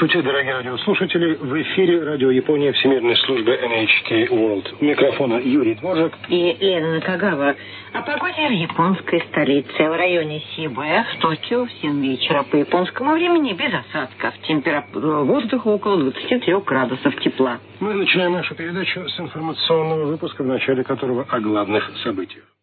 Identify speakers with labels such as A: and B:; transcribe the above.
A: Здравствуйте, дорогие радиослушатели. В эфире радио Япония Всемирной службы NHK World. У микрофона Юрий Дворжак
B: и Лена Накагава. О погоде в японской столице. В районе Сибуя, в Токио, в 7 вечера по японскому времени без осадков. Температура воздуха около 23 градусов тепла.
A: Мы начинаем нашу передачу с информационного выпуска, в начале которого о главных событиях.